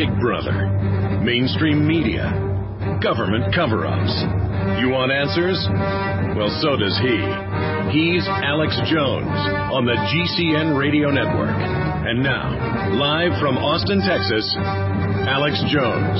Big Brother, mainstream media, government cover-ups. You want answers? Well, so does he. He's Alex Jones on the GCN Radio Network. And now, live from Austin, Texas, Alex Jones.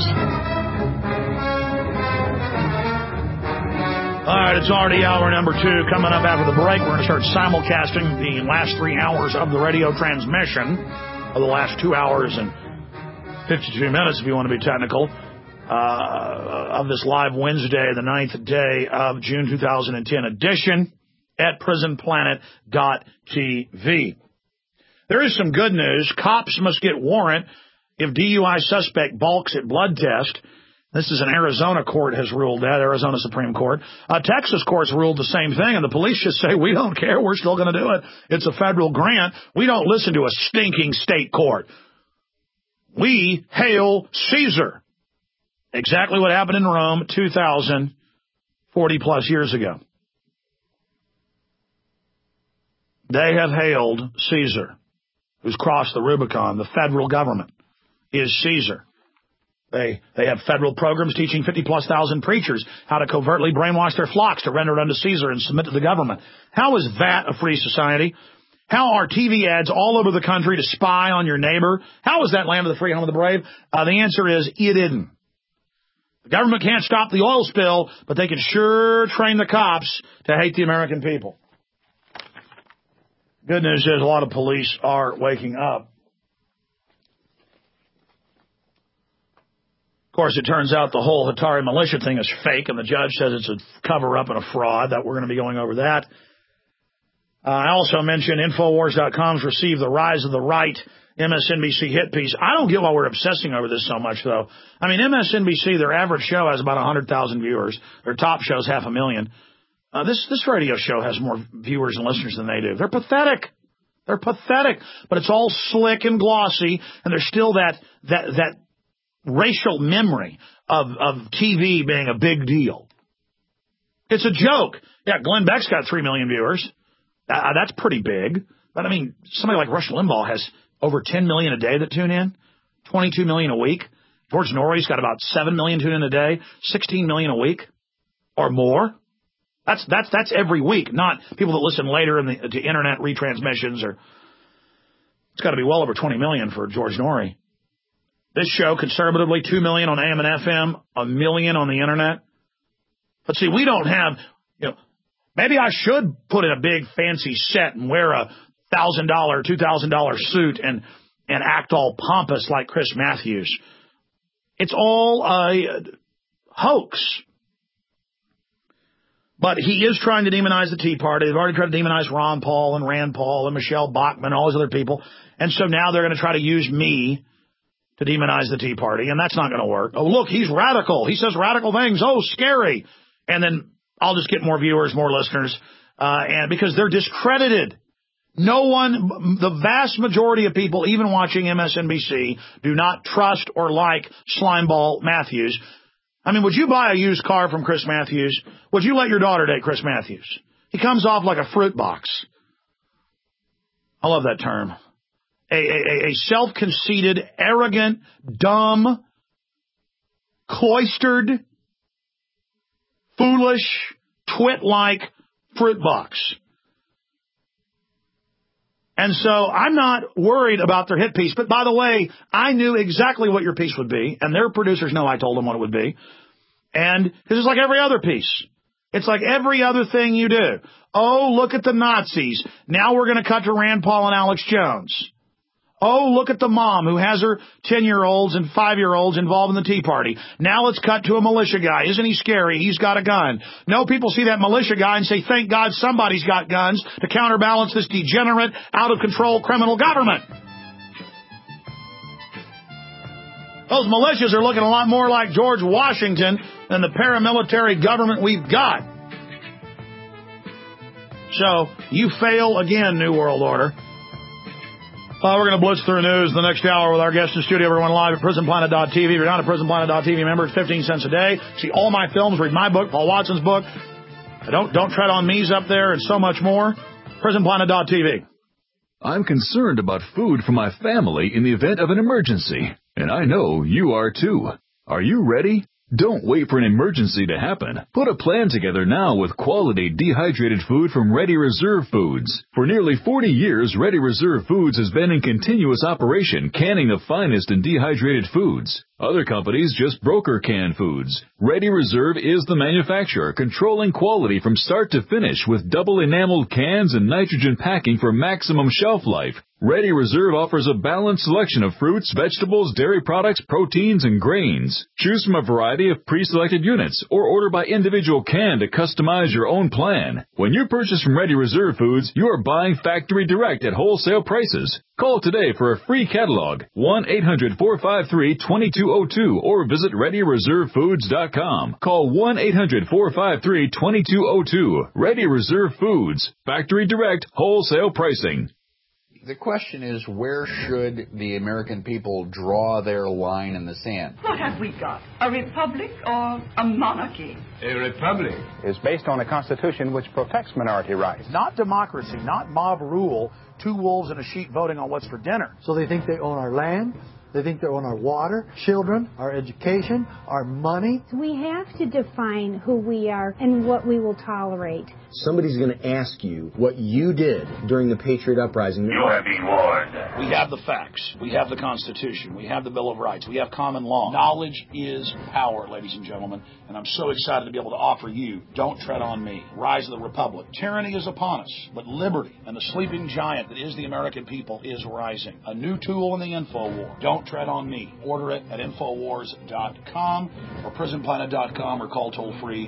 All right, it's already hour number 2. Coming up after the break, we're going to start simulcasting the last 3 hours of the radio transmission, or the last 2 hours and 52 minutes, if you want to be technical, of this live Wednesday, the 9th day of June 2010 edition at prisonplanet.tv. There is some good news. Cops must get warrant if DUI suspect balks at blood test. This is an Arizona court has ruled that, Arizona Supreme Court. Texas courts ruled the same thing, and the police just say, we don't care, we're still going to do it. It's a federal grant. We don't listen to a stinking state court. We hail Caesar. Exactly what happened in Rome 2,040-plus years ago. They have hailed Caesar, who's crossed the Rubicon. The federal government is Caesar. They have federal programs teaching 50-plus thousand preachers how to covertly brainwash their flocks to render it unto Caesar and submit to the government. How is that a free society? How are TV ads all over the country to spy on your neighbor? How is that land of the free, home of the brave? The answer is it isn't. The government can't stop the oil spill, but they can sure train the cops to hate the American people. Good news is a lot of police are waking up. Of course, it turns out the whole Hatari militia thing is fake, and the judge says it's a cover-up and a fraud. That we're going to be going over that. I also mentioned Infowars.com's received the rise of the right MSNBC hit piece. I don't get why we're obsessing over this so much, though. I mean, MSNBC, their average show has about 100,000 viewers. Their top show's 500,000. This radio show has more viewers and listeners than they do. They're pathetic. They're pathetic. But it's all slick and glossy, and there's still that racial memory of TV being a big deal. It's a joke. Yeah, Glenn Beck's got 3 million viewers. That's pretty big. But, I mean, somebody like Rush Limbaugh has over 10 million a day that tune in, 22 million a week. George Norrie's got about 7 million tune in a day, 16 million a week or more. That's every week, not people that listen later to internet retransmissions. It's got to be well over 20 million for George Norrie. This show, conservatively, 2 million on AM and FM, 1 million on the internet. But see, we don't have, maybe I should put in a big fancy set and wear a $1,000, $2,000 suit and act all pompous like Chris Matthews. It's all a hoax. But he is trying to demonize the Tea Party. They've already tried to demonize Ron Paul and Rand Paul and Michelle Bachmann and all those other people. And so now they're going to try to use me to demonize the Tea Party, and that's not going to work. Oh, look, he's radical. He says radical things. Oh, scary. And then I'll just get more viewers, more listeners, and because they're discredited. The vast majority of people, even watching MSNBC, do not trust or like Slimeball Matthews. I mean, would you buy a used car from Chris Matthews? Would you let your daughter date Chris Matthews? He comes off like a fruit box. I love that term. A self-conceited, arrogant, dumb, cloistered, foolish, twit-like fruit box. And so I'm not worried about their hit piece. But by the way, I knew exactly what your piece would be, and their producers know I told them what it would be. And this is like every other piece. It's like every other thing you do. Oh, look at the Nazis. Now we're going to cut to Rand Paul and Alex Jones. Oh, look at the mom who has her 10-year-olds and 5-year-olds involved in the Tea Party. Now let's cut to a militia guy. Isn't he scary? He's got a gun. No, people see that militia guy and say, thank God somebody's got guns to counterbalance this degenerate, out-of-control criminal government. Those militias are looking a lot more like George Washington than the paramilitary government we've got. So, you fail again, New World Order. We're going to blitz through news the next hour with our guest in studio. Everyone live at prisonplanet.tv. If you're not a prisonplanet.tv member, it's 15 cents a day. See all my films, read my book, Paul Watson's book. Don't tread on me's up there and so much more. prisonplanet.tv. I'm concerned about food for my family in the event of an emergency, and I know you are too. Are you ready? Don't wait for an emergency to happen. Put a plan together now with quality dehydrated food from Ready Reserve Foods. For nearly 40 years, Ready Reserve Foods has been in continuous operation, canning the finest in dehydrated foods. Other companies just broker canned foods. Ready Reserve is the manufacturer, controlling quality from start to finish with double enameled cans and nitrogen packing for maximum shelf life. Ready Reserve offers a balanced selection of fruits, vegetables, dairy products, proteins, and grains. Choose from a variety of pre-selected units or order by individual can to customize your own plan. When you purchase from Ready Reserve Foods, you are buying factory direct at wholesale prices. Call today for a free catalog, 1-800-453-2202, or visit ReadyReserveFoods.com. Call 1-800-453-2202. Ready Reserve Foods. Factory direct, wholesale pricing. The question is, where should the American people draw their line in the sand? What have we got? A republic or a monarchy? A republic is based on a constitution which protects minority rights. Not democracy, not mob rule, two wolves and a sheep voting on what's for dinner. So they think they own our land. They think they own our water, children, our education, our money. We have to define who we are and what we will tolerate. Somebody's going to ask you what you did during the Patriot Uprising. You have been warned. We have the facts. We have the Constitution. We have the Bill of Rights. We have common law. Knowledge is power, ladies and gentlemen. And I'm so excited to be able to offer you Don't Tread on Me, Rise of the Republic. Tyranny is upon us, but liberty and the sleeping giant that is the American people is rising. A new tool in the info war. Don't Tread on Me. Order it at Infowars.com or PrisonPlanet.com or call toll-free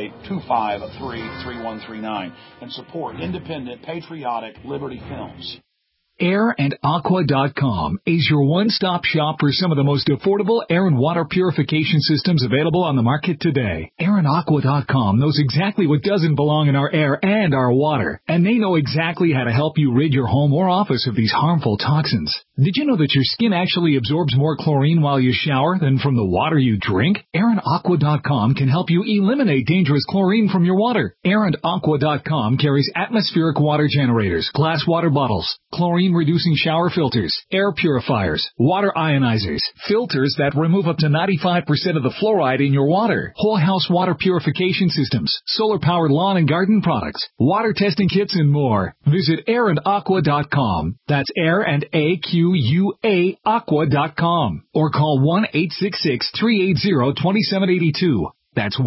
888-253-3139 and support independent, patriotic Liberty films. AirandAqua.com is your one-stop shop for some of the most affordable air and water purification systems available on the market today. AirandAqua.com knows exactly what doesn't belong in our air and our water, and they know exactly how to help you rid your home or office of these harmful toxins. Did you know that your skin actually absorbs more chlorine while you shower than from the water you drink? AirandAqua.com can help you eliminate dangerous chlorine from your water. AirandAqua.com carries atmospheric water generators, glass water bottles, chlorine-reducing shower filters, air purifiers, water ionizers, filters that remove up to 95% of the fluoride in your water, whole house water purification systems, solar-powered lawn and garden products, water testing kits, and more. Visit AirandAqua.com. That's Air and AQUA Aqua.com. Or call 1-866-380-2782. That's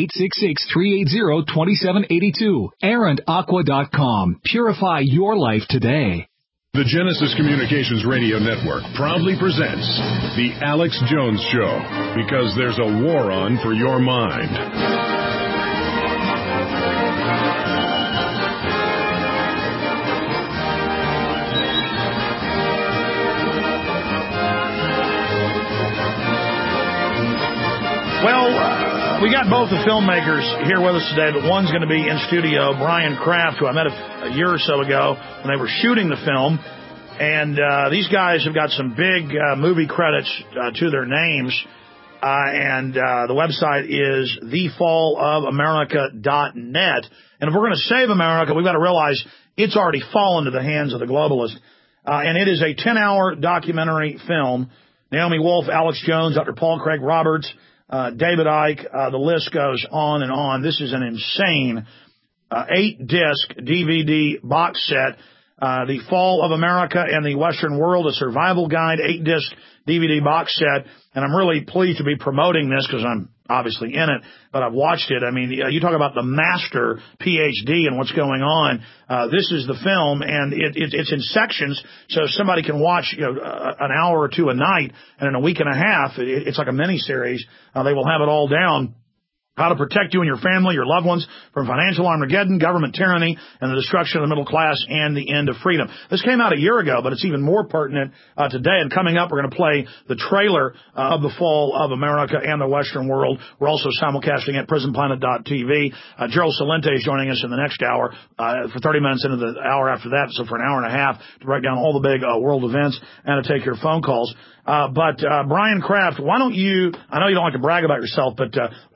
1-866-380-2782. AirandAqua.com. Purify your life today. The Genesis Communications Radio Network proudly presents The Alex Jones Show, because there's a war on for your mind. Well, we got both the filmmakers here with us today, but one's going to be in studio, Brian Kraft, who I met a year or so ago when they were shooting the film. And these guys have got some big movie credits to their names. And the website is thefallofamerica.net. And if we're going to save America, we've got to realize it's already fallen to the hands of the globalists. And it is a 10-hour documentary film. Naomi Wolf, Alex Jones, Dr. Paul Craig Roberts, David Icke, the list goes on and on. This is an insane 8-disc DVD box set, The Fall of America and the Western World, a survival guide, 8-disc DVD box set. And I'm really pleased to be promoting this because I'm obviously in it, but I've watched it. I mean, you talk about the master PhD and what's going on. This is the film, and it's in sections, so somebody can watch an hour or two a night, and in a week and a half, it's like a mini-series. They will have it all down. How to protect you and your family, your loved ones from financial Armageddon, government tyranny, and the destruction of the middle class and the end of freedom. This came out a year ago, but it's even more pertinent today. And coming up, we're going to play the trailer of The Fall of America and the Western World. We're also simulcasting at PrisonPlanet.tv. Gerald Celente is joining us in the next hour for 30 minutes into the hour after that, so for an hour and a half to break down all the big world events and to take your phone calls. But Brian Kraft, why don't you, I know you don't like to brag about yourself, but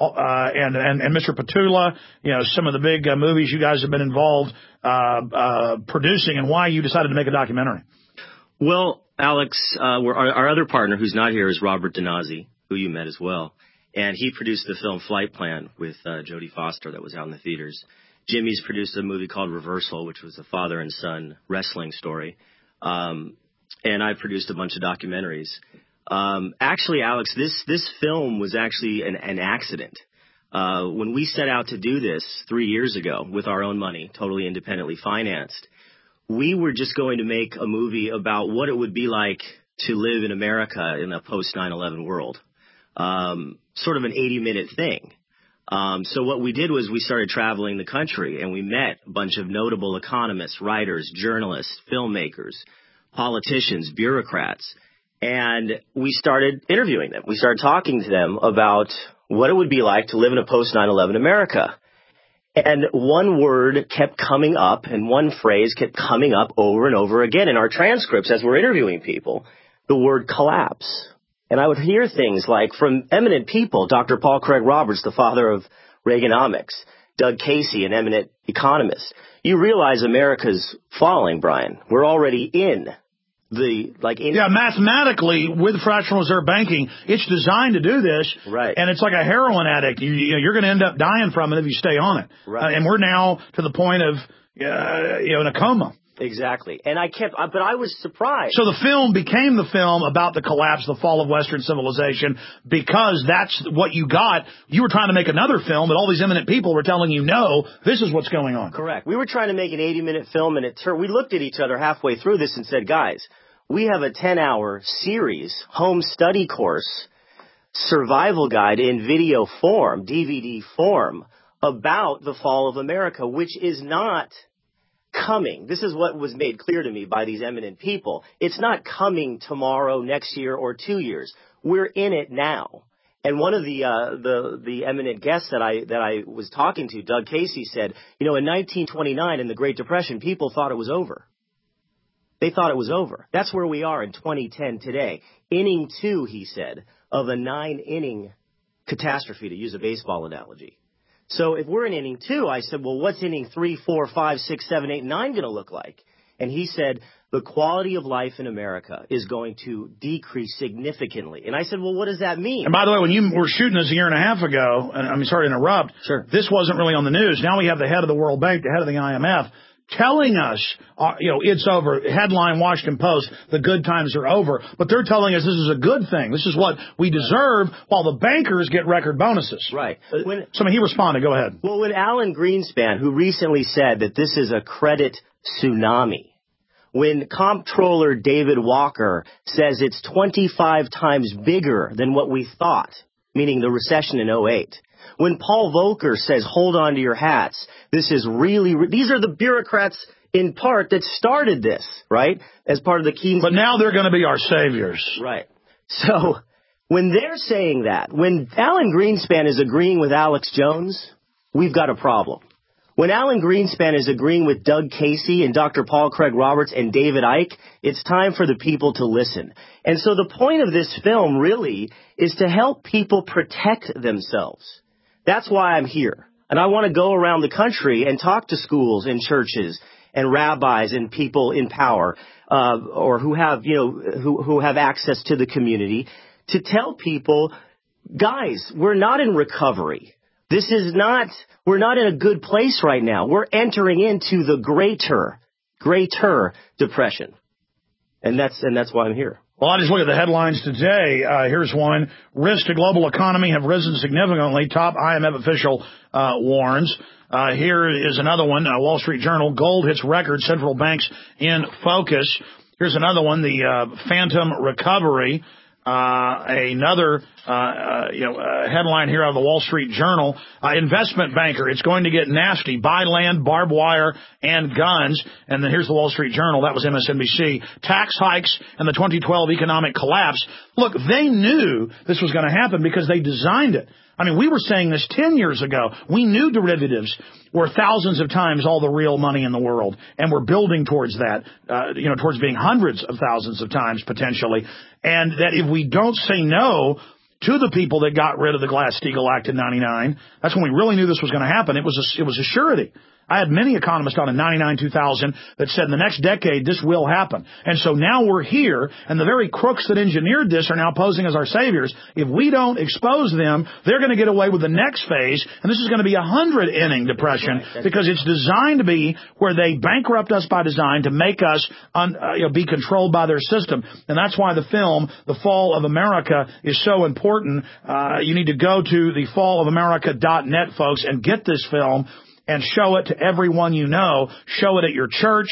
and Mr. Petula, some of the big movies you guys have been involved producing, and why you decided to make a documentary. Well, Alex, our other partner who's not here is Robert Denazzi, who you met as well. And he produced the film Flight Plan with Jodie Foster that was out in the theaters. Jimmy's produced a movie called Reversal, which was a father and son wrestling story. And I produced a bunch of documentaries. Actually, Alex, this film was actually an accident. When we set out to do this 3 years ago with our own money, totally independently financed, we were just going to make a movie about what it would be like to live in America in a post 9/11 world. Sort of an 80-minute thing. So what we did was we started traveling the country, and we met a bunch of notable economists, writers, journalists, filmmakers, politicians, bureaucrats, and we started interviewing them. We started talking to them about what it would be like to live in a post 9/11 America. And one word kept coming up, and one phrase kept coming up over and over again in our transcripts as we're interviewing people, the word collapse. And I would hear things like from eminent people, Dr. Paul Craig Roberts, the father of Reaganomics, Doug Casey, an eminent economist. You realize America's falling, Brian. We're already in mathematically, with fractional reserve banking, it's designed to do this. Right. And it's like a heroin addict. You're going to end up dying from it if you stay on it. Right. And we're now to the point of, in a coma. Exactly. And but I was surprised. So the film became the film about the collapse, the fall of Western civilization, because that's what you got. You were trying to make another film, but all these eminent people were telling you, no, this is what's going on. Correct. We were trying to make an 80-minute film, and we looked at each other halfway through this and said, guys, we have a 10-hour series, home study course, survival guide in video form, DVD form, about the fall of America, which is not coming. This is what was made clear to me by these eminent people. It's not coming tomorrow, next year, or 2 years. We're in it now. And one of the eminent guests that I was talking to, Doug Casey, said, in 1929 in the Great Depression, people thought it was over. They thought it was over. That's where we are in 2010 today. Inning 2, he said, of a 9-inning catastrophe, to use a baseball analogy. So if we're in inning 2, I said, well, what's inning 3, 4, 5, 6, 7, 8, 9 going to look like? And he said, the quality of life in America is going to decrease significantly. And I said, well, what does that mean? And by the way, when you were shooting this a year and a half ago, and I'm sorry to interrupt, sure, this wasn't really on the news. Now we have the head of the World Bank, the head of the IMF, telling us, it's over. Headline Washington Post, the good times are over. But they're telling us this is a good thing. This is what we deserve, while the bankers get record bonuses. Right. He responded. Go ahead. Well, when Alan Greenspan, who recently said that this is a credit tsunami, when Comptroller David Walker says it's 25 times bigger than what we thought, meaning the recession in 2008, when Paul Volcker says, hold on to your hats, this is these are the bureaucrats in part that started this, right? As part of the Keynes. But now they're going to be our saviors. Right. So when they're saying that, when Alan Greenspan is agreeing with Alex Jones, we've got a problem. When Alan Greenspan is agreeing with Doug Casey and Dr. Paul Craig Roberts and David Icke, it's time for the people to listen. And so the point of this film really is to help people protect themselves. That's why I'm here. And I want to go around the country and talk to schools and churches and rabbis and people in power, or who have, who have access to the community, to tell people, guys, we're not in recovery. We're not in a good place right now. We're entering into the greater depression. And that's why I'm here. Well, I just look at the headlines today. Here's one. Risks to global economy have risen significantly. Top IMF official warns. Here is another one. Wall Street Journal. Gold hits record. Central banks in focus. Here's another one. The phantom recovery. Another headline here out of the Wall Street Journal. Investment banker, it's going to get nasty. Buy land, barbed wire, and guns. And then here's the Wall Street Journal. That was MSNBC. Tax hikes and the 2012 economic collapse. Look, they knew this was going to happen because they designed it. I mean, we were saying this 10 years ago. We knew derivatives were thousands of times all the real money in the world, and we're building towards that, towards being hundreds of thousands of times potentially. And that if we don't say no to the people that got rid of the Glass-Steagall Act in 99. That's when we really knew this was going to happen. It was a surety. I had many economists on in 99, 2000 that said in the next decade this will happen. And so now we're here, and the very crooks that engineered this are now posing as our saviors. If we don't expose them, they're going to get away with the next phase, and this is going to be a 100-inning depression because it's designed to be where they bankrupt us by design to make us be controlled by their system. And that's why the film, The Fall of America, is so important. You need to go to thefallofamerica.net, folks, and get this film and show it to everyone you know. Show it at your church,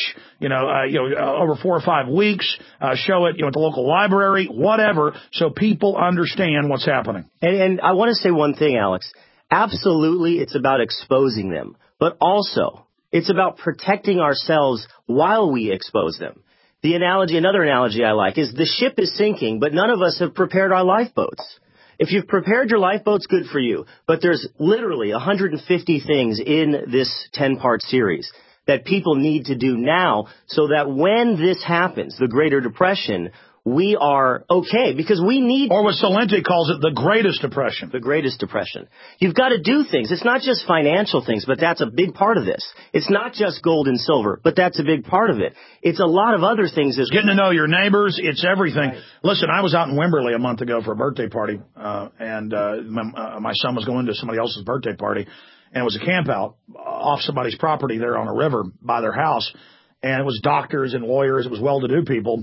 over 4 or 5 weeks. Show it, at the local library, whatever, so people understand what's happening. And I want to say one thing, Alex. Absolutely, it's about exposing them, but also it's about protecting ourselves while we expose them. Another analogy I like is the ship is sinking, but none of us have prepared our lifeboats. If you've prepared your lifeboats, good for you. But there's literally 150 things in this 10-part series that people need to do now so that when this happens, the Greater Depression, we are okay because we need... Or what Salenti calls it, the greatest depression. The greatest depression. You've got to do things. It's not just financial things, but that's a big part of this. It's not just gold and silver, but that's a big part of it. It's a lot of other things as well. Getting to know your neighbors, it's everything. Right. Listen, I was out in Wimberley a month ago for a birthday party, and my son was going to somebody else's birthday party, and it was a camp out off somebody's property there on a river by their house, and it was doctors and lawyers. It was well-to-do people.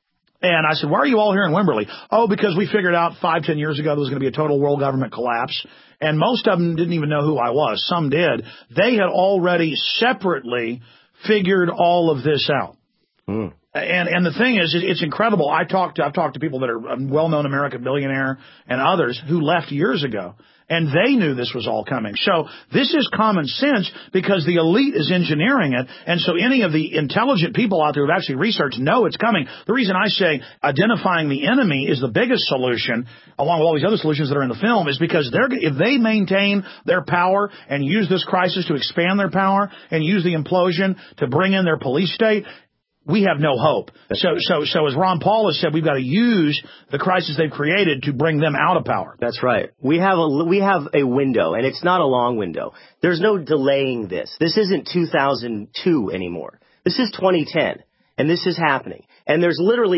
And I said, why are you all here in Wimberley? Oh, because we figured out 5-10 years ago there was going to be a total world government collapse. And most of them didn't even know who I was. Some did. They had already separately figured all of this out. And the thing is, it's incredible. I've talked to people that are a well-known American billionaire and others who left years ago. And they knew this was all coming. So this is common sense because the elite is engineering it. And so any of the intelligent people out there who've actually researched know it's coming. The reason I say identifying the enemy is the biggest solution, along with all these other solutions that are in the film, is because if they maintain their power and use this crisis to expand their power and use the implosion to bring in their police state, we have no hope. So as Ron Paul has said, we've got to use the crisis they've created to bring them out of power. That's right. We have a window, and it's not a long window. There's no delaying this. This isn't 2002 anymore. This is 2010, and this is happening. And there's literally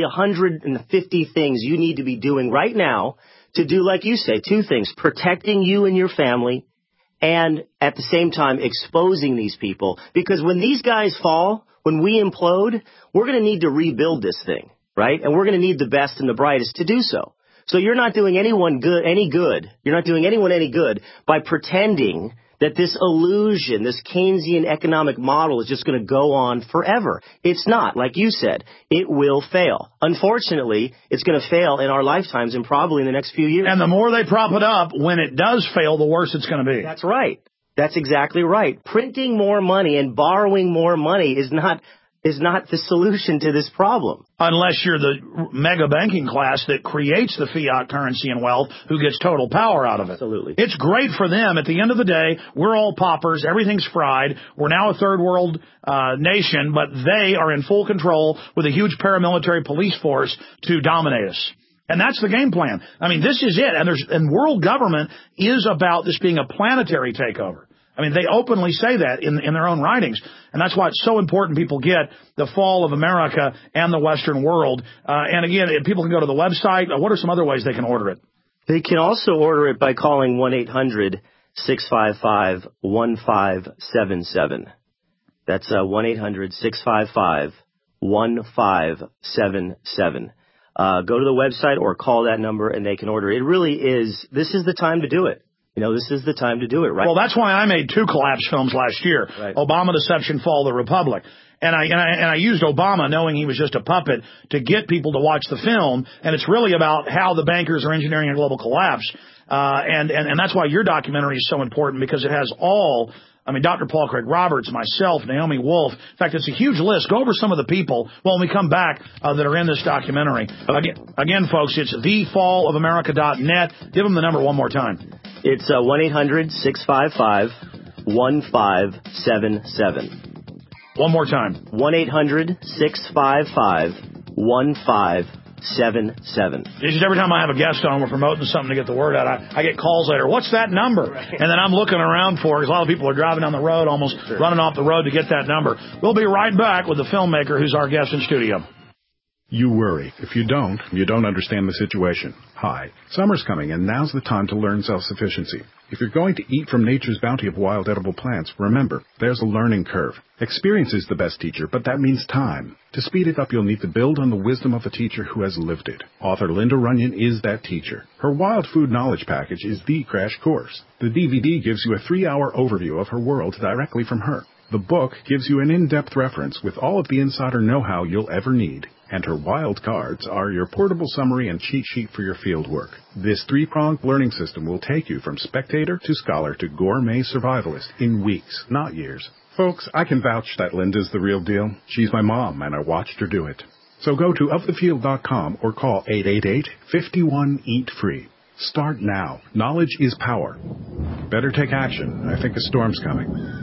150 things you need to be doing right now to do, like you say, 2 things: protecting you and your family, and at the same time exposing these people. Because when these guys fall, when we implode, we're going to need to rebuild this thing, right? And we're going to need the best and the brightest to do so. So you're not doing anyone any good. You're not doing anyone any good by pretending that this illusion, this Keynesian economic model is just going to go on forever. It's not. Like you said, it will fail. Unfortunately, it's going to fail in our lifetimes and probably in the next few years. And the more they prop it up, when it does fail, the worse it's going to be. That's right. That's exactly right. Printing more money and borrowing more money is not the solution to this problem. Unless you're the mega banking class that creates the fiat currency and wealth, who gets total power out of it. Absolutely. It's great for them. At the end of the day, we're all paupers. Everything's fried. We're now a third world nation, but they are in full control with a huge paramilitary police force to dominate us. And that's the game plan. I mean, this is it. And world government is about this being a planetary takeover. I mean, they openly say that in their own writings. And that's why it's so important people get The Fall of America and the Western World. And again, if people can go to the website. What are some other ways they can order it? They can also order it by calling 1-800-655-1577. That's 1-800-655-1577. Go to the website or call that number and they can order it. It really is, this is the time to do it. This is the time to do it, right? Well, that's why I made 2 collapse films last year. Right. Obama, Deception, Fall of the Republic. And I used Obama, knowing he was just a puppet, to get people to watch the film. And it's really about how the bankers are engineering a global collapse. And that's why your documentary is so important, because it has all... Dr. Paul Craig Roberts, myself, Naomi Wolf. In fact, it's a huge list. Go over some of the people, when we come back, that are in this documentary. Again, folks, it's thefallofamerica.net. Give them the number one more time. It's 1-800-655-1577. One more time. 1-800-655-1577. 888-822-1277. Just every time I have a guest on, we're promoting something to get the word out. I get calls later. What's that number? And then I'm looking around for it because a lot of people are driving down the road, almost running off the road to get that number. We'll be right back with the filmmaker who's our guest in studio. You worry. If you don't understand the situation. Hi, summer's coming, and now's the time to learn self-sufficiency. If you're going to eat from nature's bounty of wild edible plants, remember, there's a learning curve. Experience is the best teacher, but that means time. To speed it up, you'll need to build on the wisdom of a teacher who has lived it. Author Linda Runyon is that teacher. Her Wild Food Knowledge Package is the crash course. The DVD gives you a 3-hour overview of her world directly from her. The book gives you an in-depth reference with all of the insider know-how you'll ever need. And her wild cards are your portable summary and cheat sheet for your field work. This 3-pronged learning system will take you from spectator to scholar to gourmet survivalist in weeks, not years. Folks, I can vouch that Linda's the real deal. She's my mom, and I watched her do it. So go to ofthefield.com or call 888-51-EAT-FREE. Start now. Knowledge is power. Better take action. I think a storm's coming.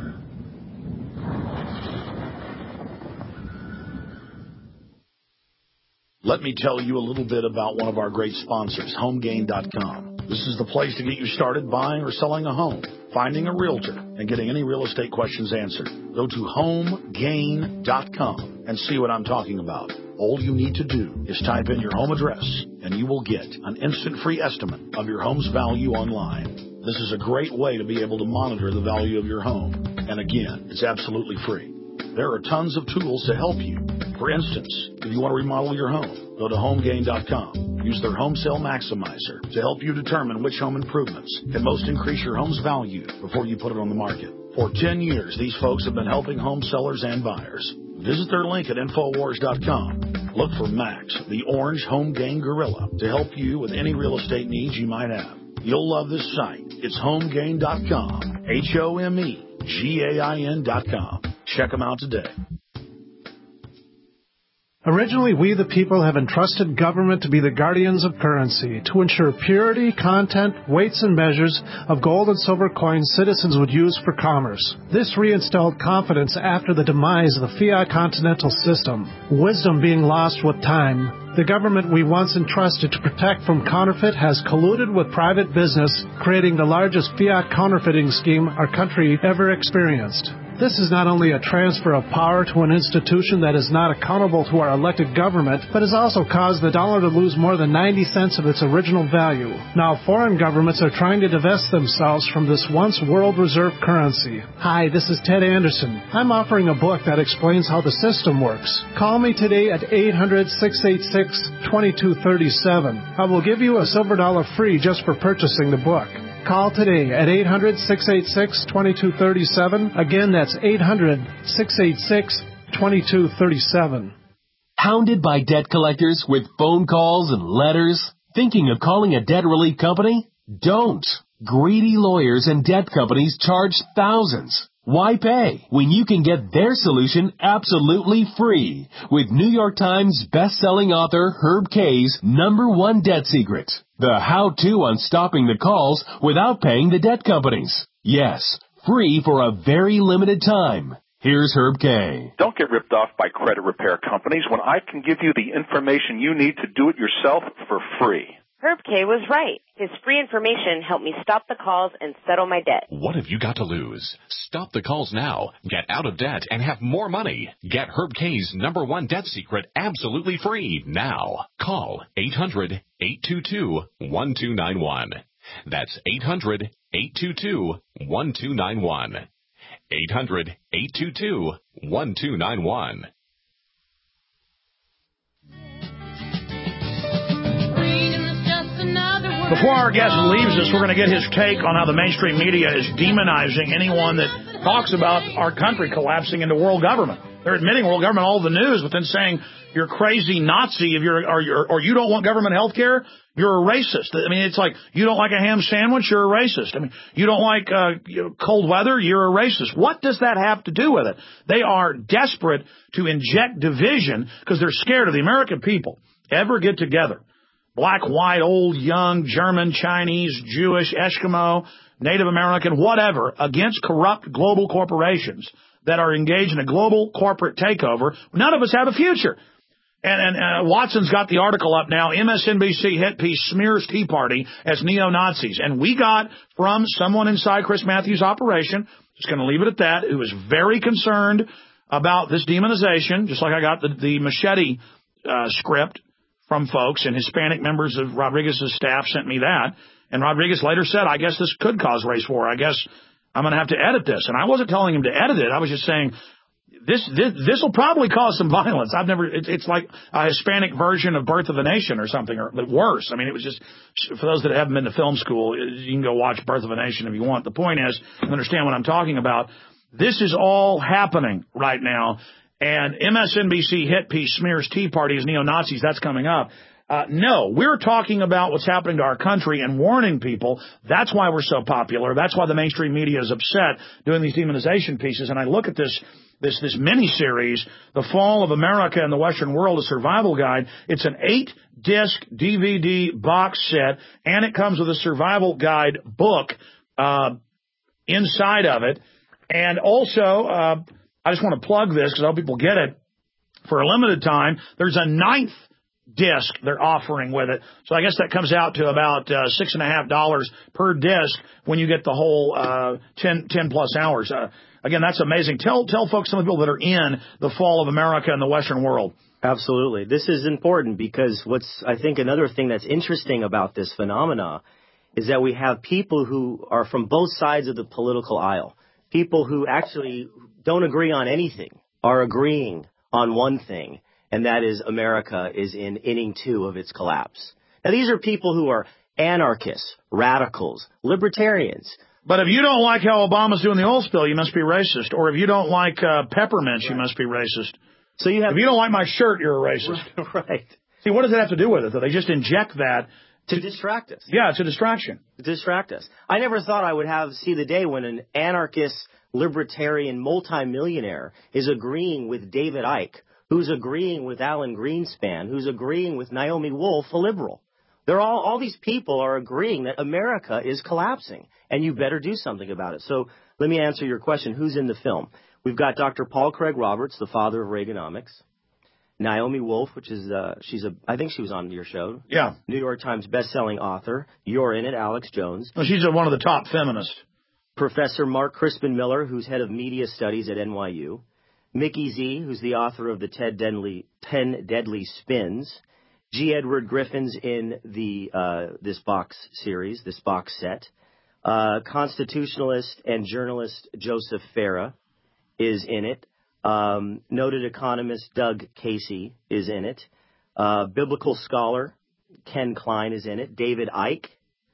Let me tell you a little bit about one of our great sponsors, HomeGain.com. This is the place to get you started buying or selling a home, finding a realtor, and getting any real estate questions answered. Go to HomeGain.com and see what I'm talking about. All you need to do is type in your home address, and you will get an instant free estimate of your home's value online. This is a great way to be able to monitor the value of your home. And again, it's absolutely free. There are tons of tools to help you. For instance, if you want to remodel your home, go to HomeGain.com. Use their Home Sale Maximizer to help you determine which home improvements can most increase your home's value before you put it on the market. For 10 years, these folks have been helping home sellers and buyers. Visit their link at Infowars.com. Look for Max, the orange Home Gain Gorilla, to help you with any real estate needs you might have. You'll love this site. It's HomeGain.com. HomeGain.com. Check them out today. Originally, we the people have entrusted government to be the guardians of currency, to ensure purity, content, weights, and measures of gold and silver coins citizens would use for commerce. This reinstalled confidence after the demise of the fiat continental system, wisdom being lost with time. The government we once entrusted to protect from counterfeit has colluded with private business, creating the largest fiat counterfeiting scheme our country ever experienced. This is not only a transfer of power to an institution that is not accountable to our elected government, but has also caused the dollar to lose more than 90 cents of its original value. Now foreign governments are trying to divest themselves from this once world reserve currency. Hi, this is Ted Anderson. I'm offering a book that explains how the system works. Call me today at 800-686-2237. I will give you a silver dollar free just for purchasing the book. Call today at 800-686-2237. Again, that's 800-686-2237. Hounded by debt collectors with phone calls and letters? Thinking of calling a debt relief company? Don't. Greedy lawyers and debt companies charge thousands. Why pay when you can get their solution absolutely free with New York Times best-selling author Herb Kay's #1 debt secret, the how-to on stopping the calls without paying the debt companies. Yes, free for a very limited time. Here's Herb Kay. Don't get ripped off by credit repair companies when I can give you the information you need to do it yourself for free. Herb Kay was right. His free information helped me stop the calls and settle my debt. What have you got to lose? Stop the calls now. Get out of debt and have more money. Get Herb Kay's #1 debt secret absolutely free now. Call 800-822-1291. That's 800-822-1291. 800-822-1291. Before our guest leaves us, we're going to get his take on how the mainstream media is demonizing anyone that talks about our country collapsing into world government. They're admitting world government all the news, but then saying you're crazy Nazi if or you don't want government health care, you're a racist. I mean, it's like you don't like a ham sandwich, you're a racist. I mean, you don't like cold weather, you're a racist. What does that have to do with it? They are desperate to inject division because they're scared of the American people ever get together. Black, white, old, young, German, Chinese, Jewish, Eskimo, Native American, whatever, against corrupt global corporations that are engaged in a global corporate takeover. None of us have a future. And Watson's got the article up now. MSNBC hit piece smears Tea Party as neo-Nazis. And we got from someone inside Chris Matthews' operation, just going to leave it at that, who is very concerned about this demonization, just like I got the machete script from folks, and Hispanic members of Rodriguez's staff sent me that. And Rodriguez later said, I guess this could cause race war. I guess I'm going to have to edit this. And I wasn't telling him to edit it. I was just saying, this will probably cause some violence. It's like a Hispanic version of Birth of a Nation or something, or worse. I mean, it was just, for those that haven't been to film school, you can go watch Birth of a Nation if you want. The point is, you understand what I'm talking about. This is all happening right now. And MSNBC hit piece smears Tea Party as neo-Nazis. That's coming up. No, we're talking about what's happening to our country and warning people. That's why we're so popular. That's why the mainstream media is upset doing these demonization pieces. And I look at this mini-series, The Fall of America and the Western World, a survival guide. It's an 8-disc DVD box set, and it comes with a survival guide book inside of it. And also, I just want to plug this because I hope people get it. For a limited time, there's a 9th disc they're offering with it. So I guess that comes out to about $6.50 per disc when you get the whole 10 plus hours. Again, that's amazing. Tell folks, some of the people that are in The Fall of America and the Western World. Absolutely. This is important because I think another thing that's interesting about this phenomena is that we have people who are from both sides of the political aisle. People who actually don't agree on anything are agreeing on one thing, and that is America is in inning 2 of its collapse. Now, these are people who are anarchists, radicals, libertarians. But if you don't like how Obama's doing the oil spill, you must be racist. Or if you don't like peppermints, you must be racist. So if you don't like my shirt, you're a racist. Right. See, what does it have to do with it, though? They just inject that to distract us. Yeah, it's a distraction. To distract us. I never thought I would see the day when an anarchist, libertarian, multimillionaire is agreeing with David Icke, who's agreeing with Alan Greenspan, who's agreeing with Naomi Wolf, a liberal. They're all these people are agreeing that America is collapsing, and you better do something about it. So let me answer your question. Who's in the film? We've got Dr. Paul Craig Roberts, the father of Reaganomics. Naomi Wolf, which is I think she was on your show. Yeah. New York Times best-selling author. You're in it, Alex Jones. Well, she's one of the top feminists. Professor Mark Crispin Miller, who's head of media studies at NYU. Mickey Z, who's the author of the 10 Deadly Spins. G. Edward Griffin's in this box series, this box set. Constitutionalist and journalist Joseph Farah is in it. Noted economist Doug Casey is in it. Biblical scholar Ken Klein is in it. David Icke.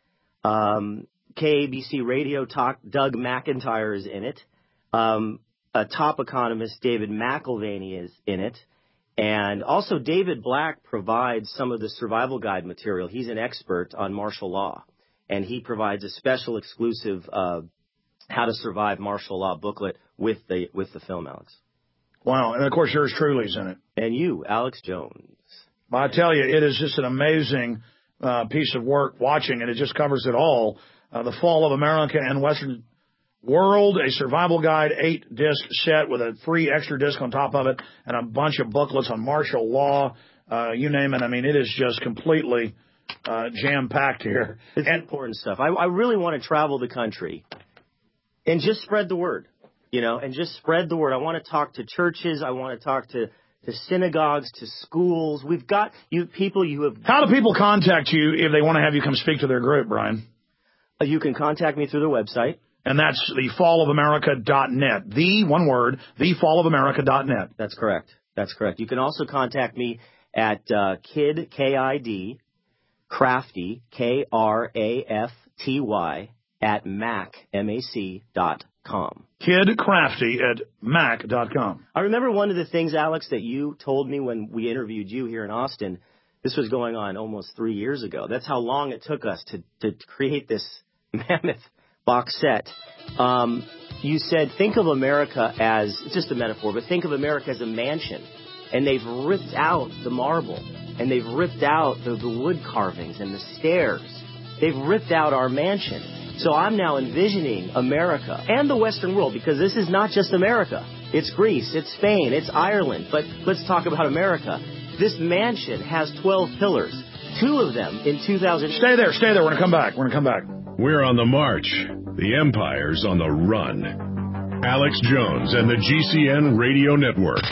KABC Radio Talk Doug McIntyre is in it. A top economist David McIlvaney is in it. And also David Black provides some of the survival guide material. He's an expert on martial law. And he provides a special exclusive how to survive martial law booklet with the film, Alex. Wow. And, of course, yours truly is in it. And you, Alex Jones. Well, I tell you, it is just an amazing piece of work watching it. It just covers it all. The Fall of America and Western World, a survival guide, 8-disc set with a free extra disc on top of it and a bunch of booklets on martial law, you name it. I mean, it is just completely jam-packed here. It's important stuff. I really want to travel the country and just spread the word, and just spread the word. I want to talk to churches. I want to talk to synagogues, to schools. We've got people you have. How do people contact you if they want to have you come speak to their group, Brian? You can contact me through the website. And that's thefallofamerica.net. The, one word, thefallofamerica.net. That's correct. That's correct. You can also contact me at KID, K-I-D, Crafty, K-R-A-F-T-Y, at Mac, M-A-C.com. Kid Crafty at Mac.com. I remember one of the things, Alex, that you told me when we interviewed you here in Austin. This was going on almost 3 years ago. That's how long it took us to create this mammoth box set. You said, think of America as, it's just a metaphor, but think of America as a mansion. And they've ripped out the marble, and they've ripped out the wood carvings and the stairs. They've ripped out our mansion. So I'm now envisioning America and the Western world, because this is not just America. It's Greece, it's Spain, it's Ireland. But let's talk about America. This mansion has 12 pillars, 2 of them in 2000. Stay there. We're going to come back. We're on the march. The empire's on the run. Alex Jones and the GCN Radio Network.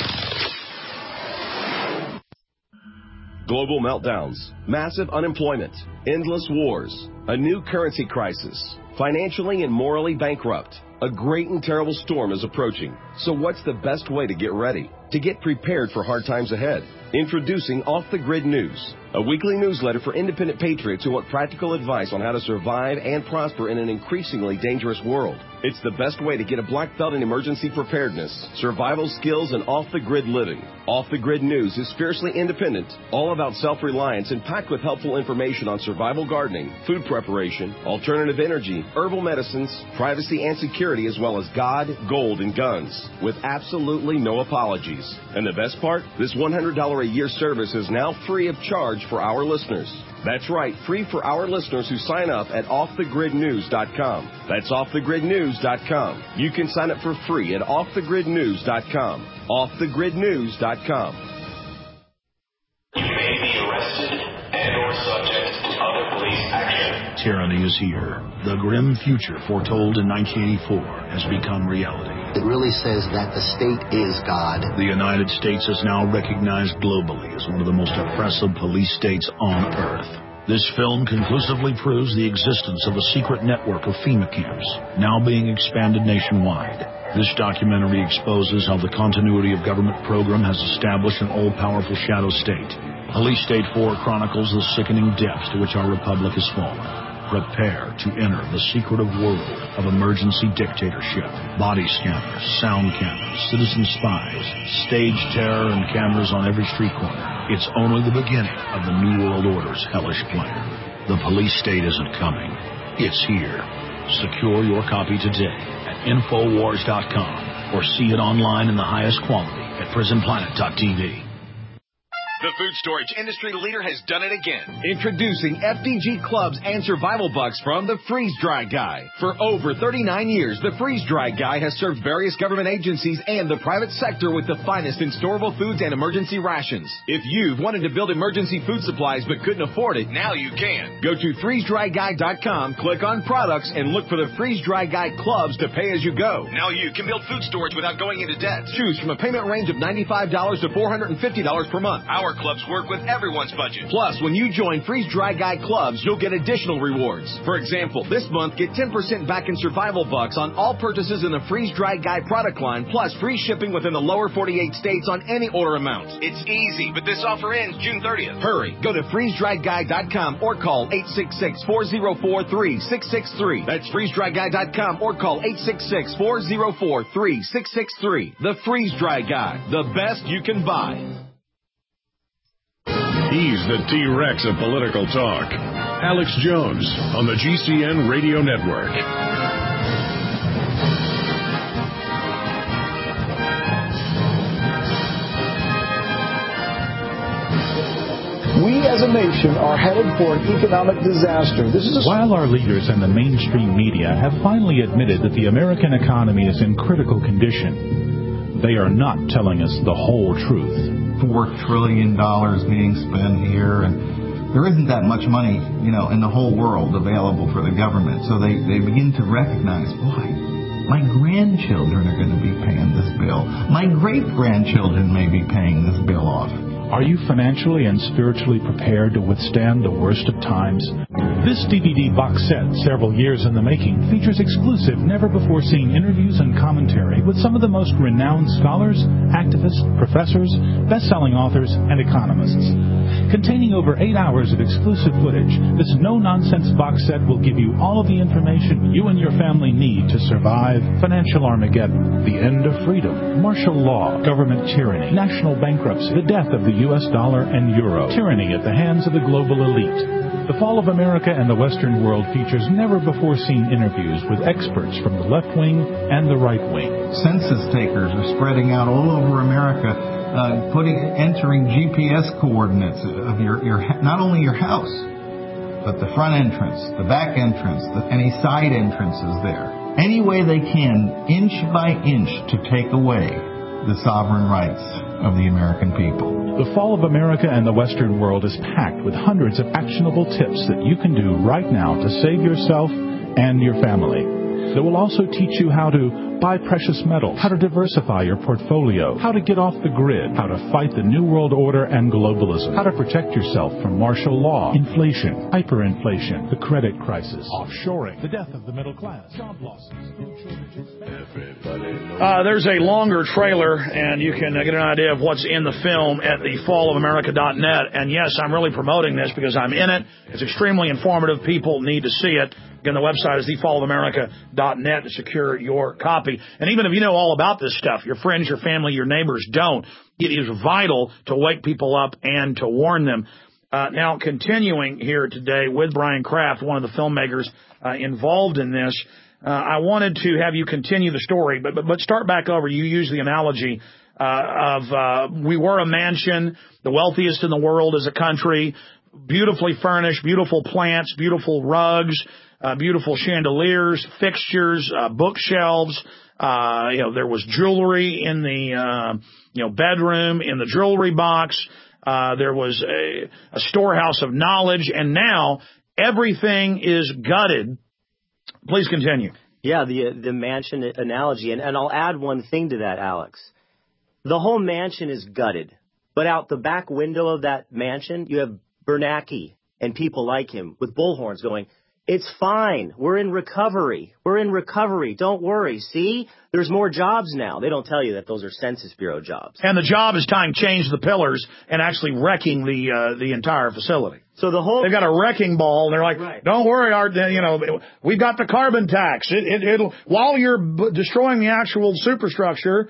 Global meltdowns, massive unemployment, endless wars, a new currency crisis, financially and morally bankrupt. A great and terrible storm is approaching. So what's the best way to get ready? To get prepared for hard times ahead? Introducing Off the Grid News, a weekly newsletter for independent patriots who want practical advice on how to survive and prosper in an increasingly dangerous world. It's the best way to get a black belt in emergency preparedness, survival skills, and off-the-grid living. Off the Grid News is fiercely independent, all about self-reliance, and packed with helpful information on survival gardening, food preparation, alternative energy, herbal medicines, privacy and security, as well as God, gold, and guns, with absolutely no apologies. And the best part? This $100 a year service is now free of charge for our listeners. That's right, free for our listeners who sign up at offthegridnews.com. That's offthegridnews.com. You can sign up for free at offthegridnews.com. Offthegridnews.com. You may be arrested and or subject to other police action. Tyranny is here. The grim future foretold in 1984 has become reality. It really says that the state is God. The United States is now recognized globally as one of the most oppressive police states on earth. This film conclusively proves the existence of a secret network of FEMA camps, now being expanded nationwide. This documentary exposes how the continuity of government program has established an all-powerful shadow state. Police State 4 chronicles the sickening depths to which our republic has fallen. Prepare to enter the secretive world of emergency dictatorship. Body scanners, sound cameras, citizen spies, stage terror, and cameras on every street corner. It's only the beginning of the New World Order's hellish plan. The police state isn't coming. It's here. Secure your copy today at Infowars.com or see it online in the highest quality at PrisonPlanet.tv. The food storage industry leader has done it again. Introducing FDG Clubs and Survival Bucks from the Freeze Dry Guy. For over 39 years, the Freeze Dry Guy has served various government agencies and the private sector with the finest in storable foods and emergency rations. If you've wanted to build emergency food supplies but couldn't afford it, now you can. Go to freezedryguy.com, click on products, and look for the Freeze Dry Guy Clubs to pay as you go. Now you can build food storage without going into debt. Choose from a payment range of $95 to $450 per month. Our clubs work with everyone's budget. Plus, when you join Freeze Dry Guy Clubs, you'll get additional rewards. For example, this month, get 10% back in Survival Bucks on all purchases in the Freeze Dry Guy product line, plus free shipping within the lower 48 states on any order amount. It's easy, but this offer ends June 30th. Hurry. Go to freezedryguy.com or call 866-404-3663. That's freezedryguy.com or call 866-404-3663. The Freeze Dry Guy. The best you can buy. He's the T-Rex of political talk. Alex Jones on the GCN Radio Network. We as a nation are headed for an economic disaster. While our leaders and the mainstream media have finally admitted that the American economy is in critical condition, they are not telling us the whole truth. $4 trillion being spent here, and there isn't that much money, in the whole world available for the government. So they begin to recognize, boy, my grandchildren are going to be paying this bill. My great-grandchildren may be paying this bill off. Are you financially and spiritually prepared to withstand the worst of times? This DVD box set, several years in the making, features exclusive, never-before-seen interviews and commentary with some of the most renowned scholars, activists, professors, best-selling authors, and economists. Containing over 8 hours of exclusive footage, this no-nonsense box set will give you all of the information you and your family need to survive financial Armageddon, the end of freedom, martial law, government tyranny, national bankruptcy, the death of the U.S. dollar and euro, tyranny at the hands of the global elite. The Fall of America and the Western World features never-before-seen interviews with experts from the left wing and the right wing. Census takers are spreading out all over America, entering GPS coordinates of your not only your house, but the front entrance, the back entrance, any side entrances there. Any way they can, inch by inch, to take away the sovereign rights of the American people. The Fall of America and the Western World is packed with hundreds of actionable tips that you can do right now to save yourself and your family. It will also teach you how to buy precious metals, how to diversify your portfolio, how to get off the grid, how to fight the New World Order and globalism, how to protect yourself from martial law, inflation, hyperinflation, the credit crisis, offshoring, the death of the middle class, job losses, food shortages. There's a longer trailer, and you can get an idea of what's in the film at thefallofamerica.net. And yes, I'm really promoting this because I'm in it. It's extremely informative. People need to see it. Again, the website is thefallofamerica.net to secure your copy. And even if you know all about this stuff, your friends, your family, your neighbors don't, it is vital to wake people up and to warn them. Now, continuing here today with Brian Kraft, one of the filmmakers involved in this, I wanted to have you continue the story, but start back over. You use the analogy of we were a mansion, the wealthiest in the world as a country, beautifully furnished, beautiful plants, beautiful rugs, beautiful chandeliers, fixtures, bookshelves. There was jewelry in the bedroom, in the jewelry box. There was a storehouse of knowledge, and now everything is gutted. Please continue. Yeah, the mansion analogy, and I'll add one thing to that, Alex. The whole mansion is gutted, but out the back window of that mansion, you have Bernanke and people like him with bullhorns going, "It's fine. We're in recovery. We're in recovery. Don't worry. See, there's more jobs now." They don't tell you that those are Census Bureau jobs. And the job is tying chains to the pillars and actually wrecking the entire facility. So they've got a wrecking ball, and they're like, right. "Don't worry, Art. We've got the carbon tax. It'll while you're destroying the actual superstructure,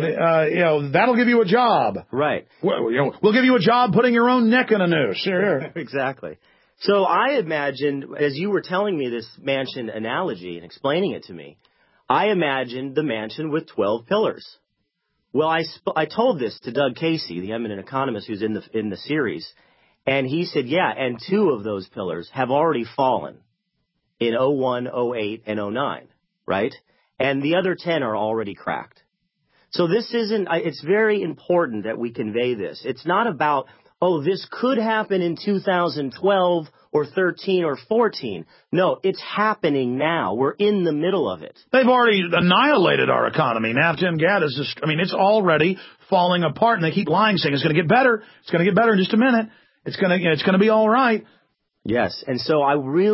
that'll give you a job. Right. We'll give you a job putting your own neck in a noose." Here. Exactly. So I imagined, as you were telling me this mansion analogy and explaining it to me, I imagined the mansion with 12 pillars. Well, I told this to Doug Casey, the eminent economist who's in the series, and he said, yeah, and 2 of those pillars have already fallen in 01, 08, and 09, right? And the other 10 are already cracked. So it's very important that we convey this. It's not about, this could happen in 2012 or 13 or 14. No, it's happening now. We're in the middle of it. They've already annihilated our economy. NAFTA and GATT it's already falling apart, and they keep lying, saying it's going to get better. It's going to get better in just a minute. It's going to be all right. Yes, and so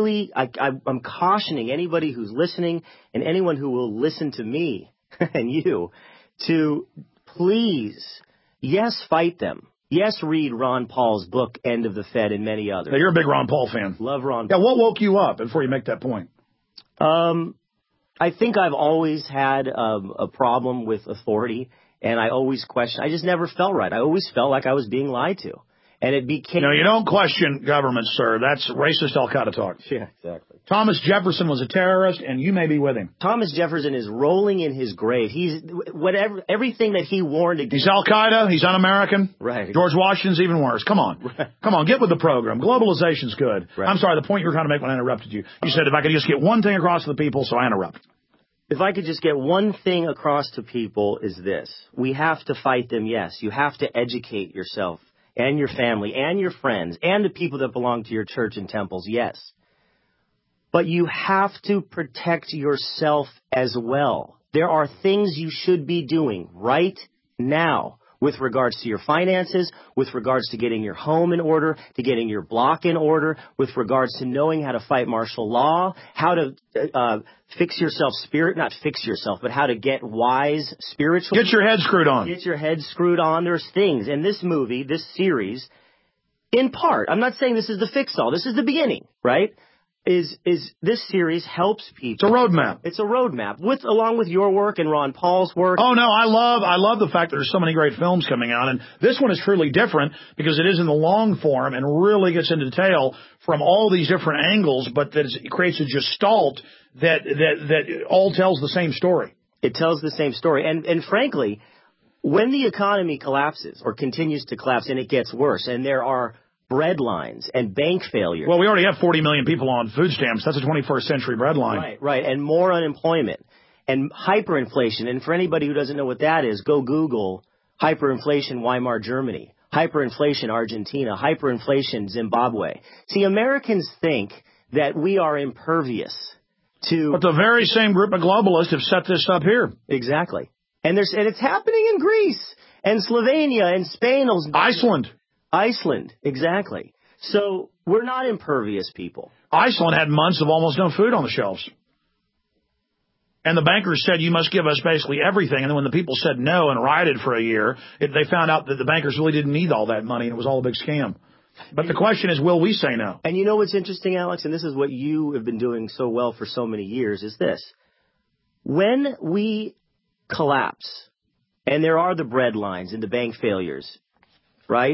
I'm cautioning anybody who's listening and anyone who will listen to me and you to please, yes, fight them. Yes, read Ron Paul's book, End of the Fed, and many others. Now, you're a big Ron Paul fan. Love Ron Paul. Yeah, what woke you up before you make that point? I think I've always had a problem with authority, and I always questioned. I just never felt right. I always felt like I was being lied to. And it became... No, you don't question government, sir. That's racist Al-Qaeda talk. Yeah, exactly. Thomas Jefferson was a terrorist, and you may be with him. Thomas Jefferson is rolling in his grave. Everything that he warned against... He's Al-Qaeda. He's un-American. Right. George Washington's even worse. Come on. Right. Come on, get with the program. Globalization's good. Right. I'm sorry, the point you were trying to make when I interrupted you. You said if I could just get one thing across to the people, so I interrupt. If I could just get one thing across to people is this. We have to fight them, yes. You have to educate yourself and your family and your friends and the people that belong to your church and temples, yes. But you have to protect yourself as well. There are things you should be doing right now with regards to your finances, with regards to getting your home in order, to getting your block in order, with regards to knowing how to fight martial law, how to fix yourself not fix yourself, but how to get wise spiritually. Get your head screwed on. Get your head screwed on. There's things. And this movie, this series, in part, I'm not saying this is the fix-all. This is the beginning, right? Is this series helps people. It's a roadmap. It's a roadmap along with your work and Ron Paul's work. Oh no, I love the fact that there's so many great films coming out, and this one is truly different because it is in the long form and really gets into detail from all these different angles, but that it creates a gestalt that all tells the same story. It tells the same story, and frankly, when the economy collapses or continues to collapse and it gets worse, and there are bread lines and bank failures. Well, we already have 40 million people on food stamps. That's a 21st century bread line. Right. And more unemployment and hyperinflation. And for anybody who doesn't know what that is, go Google hyperinflation Weimar Germany, hyperinflation Argentina, hyperinflation Zimbabwe. See, Americans think that we are impervious to... But the very same group of globalists have set this up here. Exactly. And it's happening in Greece and Slovenia and Spain. Iceland, exactly. So we're not impervious people. Iceland had months of almost no food on the shelves. And the bankers said, you must give us basically everything. And then when the people said no and rioted for a year, they found out that the bankers really didn't need all that money and it was all a big scam. But the question is, will we say no? And you know what's interesting, Alex, and this is what you have been doing so well for so many years, is this. When we collapse, and there are the bread lines and the bank failures, right?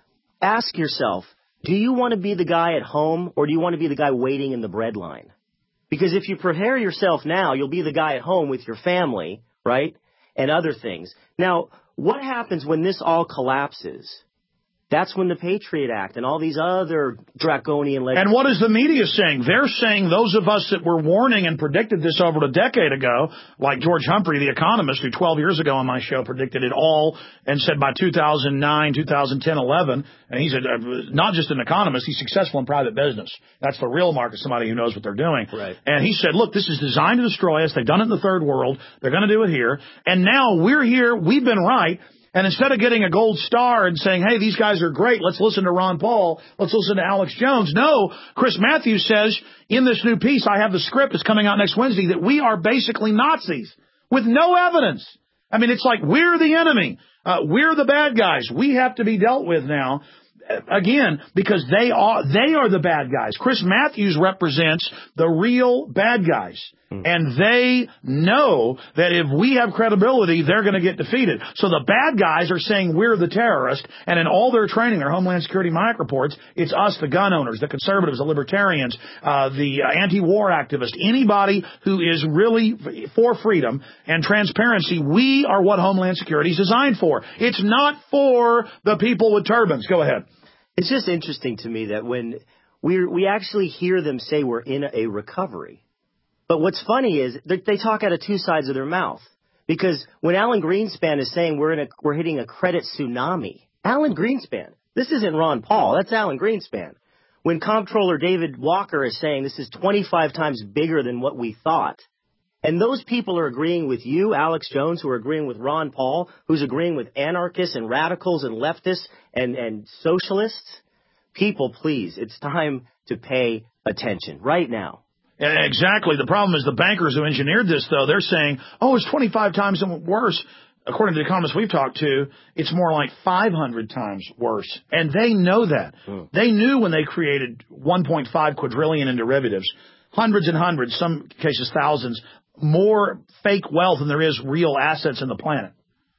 Ask yourself, do you want to be the guy at home or do you want to be the guy waiting in the bread line? Because if you prepare yourself now, you'll be the guy at home with your family, right? And other things. Now, what happens when this all collapses? That's when the Patriot Act and all these other draconian legislation. And what is the media saying? They're saying those of us that were warning and predicted this over a decade ago, like George Humphrey, the economist, who 12 years ago on my show predicted it all and said by 2009, 2010, 11, and he's not just an economist, he's successful in private business. That's the real market, somebody who knows what they're doing. Right. And he said, look, this is designed to destroy us. They've done it in the third world. They're going to do it here. And now we're here. We've been right. And instead of getting a gold star and saying, hey, these guys are great, let's listen to Ron Paul, let's listen to Alex Jones. No, Chris Matthews says in this new piece, I have the script, it's coming out next Wednesday, that we are basically Nazis with no evidence. I mean, it's like we're the enemy. We're the bad guys. We have to be dealt with now. Again, because they are the bad guys. Chris Matthews represents the real bad guys. And they know that if we have credibility, they're going to get defeated. So the bad guys are saying we're the terrorist, and in all their training, their Homeland Security Mike reports, it's us, the gun owners, the conservatives, the libertarians, the anti-war activists, anybody who is really for freedom and transparency. We are what Homeland Security is designed for. It's not for the people with turbans. Go ahead. It's just interesting to me that when we actually hear them say we're in a recovery. But what's funny is they talk out of two sides of their mouth. Because when Alan Greenspan is saying we're hitting a credit tsunami, Alan Greenspan, this isn't Ron Paul, that's Alan Greenspan. When Comptroller David Walker is saying this is 25 times bigger than what we thought, and those people are agreeing with you, Alex Jones, who are agreeing with Ron Paul, who's agreeing with anarchists and radicals and leftists and socialists, people, please, it's time to pay attention right now. Exactly. The problem is the bankers who engineered this, though, they're saying, oh, it's 25 times worse. According to the economists we've talked to, it's more like 500 times worse. And they know that. They knew when they created 1.5 quadrillion in derivatives, hundreds and hundreds, some cases thousands, more fake wealth than there is real assets in the planet.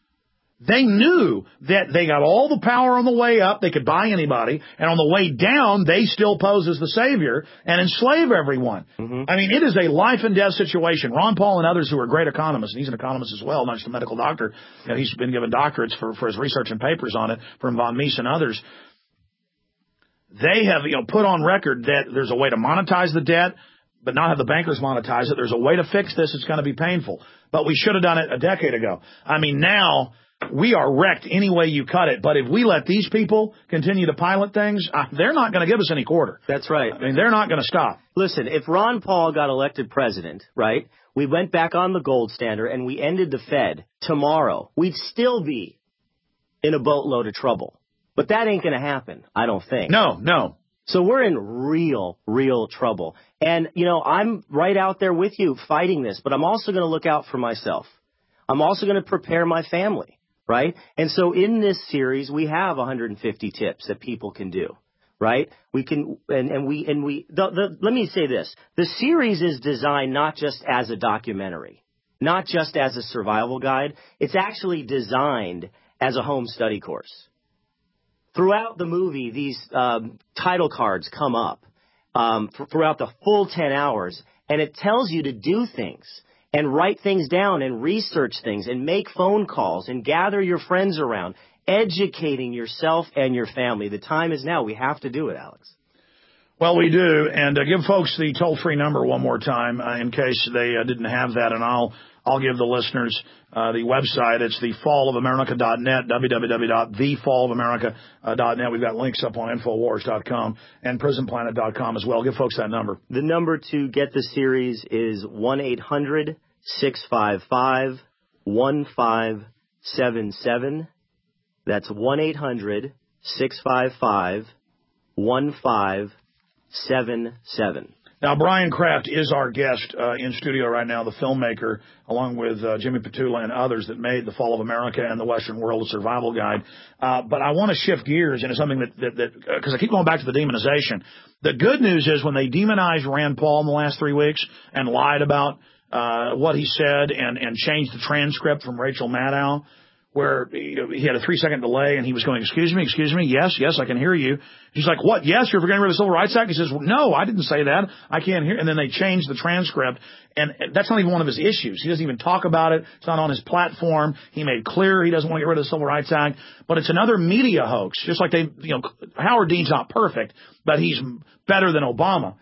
They knew that they got all the power on the way up. They could buy anybody. And on the way down, they still pose as the savior and enslave everyone. I mean, it is a life and death situation. Ron Paul and others who are great economists, and he's an economist as well, not just a medical doctor. You know, he's been given doctorates for his research and papers on it from von Mies and others. They have, put on record that there's a way to monetize the debt, but not have the bankers monetize it. There's a way to fix this. It's going to be painful. But we should have done it a decade ago. I mean, now we are wrecked any way you cut it. But if we let these people continue to pilot things, they're not going to give us any quarter. That's right. I mean, they're not going to stop. Listen, if Ron Paul got elected president, right, we went back on the gold standard and we ended the Fed tomorrow, we'd still be in a boatload of trouble. But that ain't going to happen, I don't think. No. So we're in real trouble. And, I'm right out there with you fighting this, but I'm also going to look out for myself. I'm also going to prepare my family. Right? And so in this series, we have 150 tips that people can do. Right? We can, let me say this. The series is designed not just as a documentary, not just as a survival guide. It's actually designed as a home study course. Throughout the movie, these title cards come up throughout the full 10 hours, and it tells you to do things and write things down and research things and make phone calls and gather your friends around, educating yourself and your family. The time is now. We have to do it, Alex. Well, we do, and give folks the toll-free number one more time in case they didn't have that, and I'll give the listeners the website. It's thefallofamerica.net, www.thefallofamerica.net. We've got links up on Infowars.com and PrisonPlanet.com as well. Give folks that number. The number to get the series is 1-800-655-1577. That's 1-800-655-1577. Now, Brian Kraft is our guest in studio right now, the filmmaker, along with Jimmy Petula and others that made The Fall of America and The Western World, a Survival Guide. But I want to shift gears into something that because I keep going back to the demonization. The good news is when they demonized Rand Paul in the last 3 weeks and lied about what he said and changed the transcript from Rachel Maddow, where he had a 3-second delay and he was going, excuse me, yes, I can hear you. He's like, what? Yes, you're forgetting about the Civil Rights Act? He says, well, no, I didn't say that. I can't hear. And then they changed the transcript. And that's not even one of his issues. He doesn't even talk about it. It's not on his platform. He made clear he doesn't want to get rid of the Civil Rights Act. But it's another media hoax. Just like Howard Dean's not perfect, but he's better than Obama.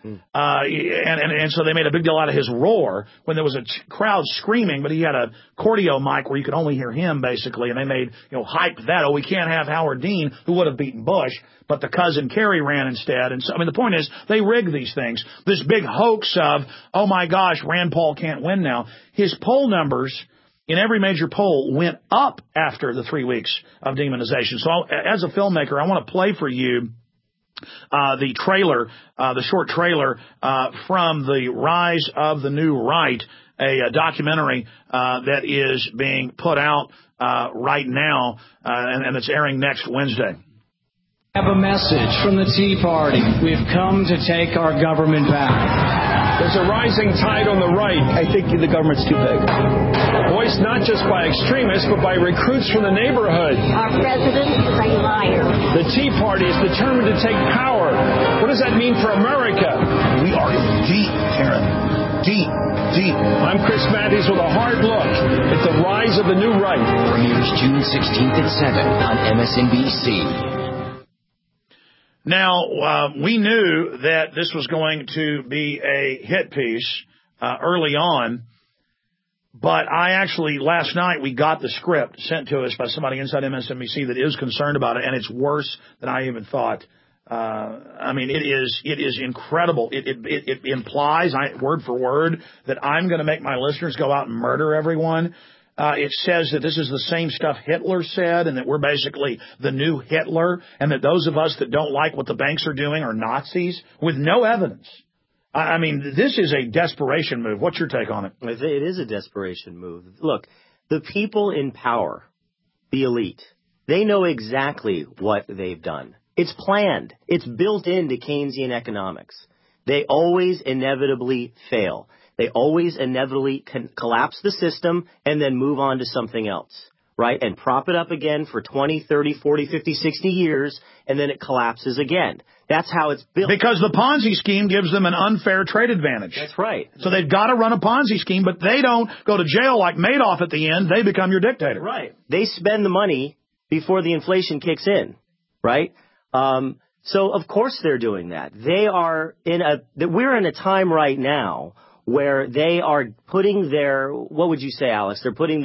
And so they made a big deal out of his roar when there was a crowd screaming, but he had a cordio mic where you could only hear him, basically. And they made, hype that, we can't have Howard Dean, who would have beaten Bush, but the cousin Kerry ran instead. And so, the point is, they rig these things. This big hoax of, oh my gosh, Rand Paul can't win now. His poll numbers in every major poll went up after the 3 weeks of demonization. So as a filmmaker, I want to play for you the trailer, the short trailer from The Rise of the New Right, a documentary that is being put out right now, and it's airing next Wednesday. I have a message from the Tea Party. We've come to take our government back. There's a rising tide on the right. I think the government's too big. Voiced not just by extremists, but by recruits from the neighborhood. Our president is a liar. The Tea Party is determined to take power. What does that mean for America? We are in deep, Karen. Deep. I'm Chris Matthews with a hard look at the rise of the new right. Premieres June 16th at 7 on MSNBC. Now, we knew that this was going to be a hit piece early on, but last night we got the script sent to us by somebody inside MSNBC that is concerned about it, and it's worse than I even thought. It is incredible. It implies, word for word, that I'm going to make my listeners go out and murder everyone. It says that this is the same stuff Hitler said and that we're basically the new Hitler and that those of us that don't like what the banks are doing are Nazis with no evidence. This is a desperation move. What's your take on it? It is a desperation move. Look, the people in power, the elite, they know exactly what they've done. It's planned. It's built into Keynesian economics. They always inevitably fail. They always inevitably collapse the system and then move on to something else, right? And prop it up again for 20, 30, 40, 50, 60 years, and then it collapses again. That's how it's built. Because the Ponzi scheme gives them an unfair trade advantage. That's right. So they've got to run a Ponzi scheme, but they don't go to jail like Madoff at the end. They become your dictator. Right. They spend the money before the inflation kicks in, right? So, of course, they're doing that. We're in a time right now where they are putting what would you say, Alex? They're putting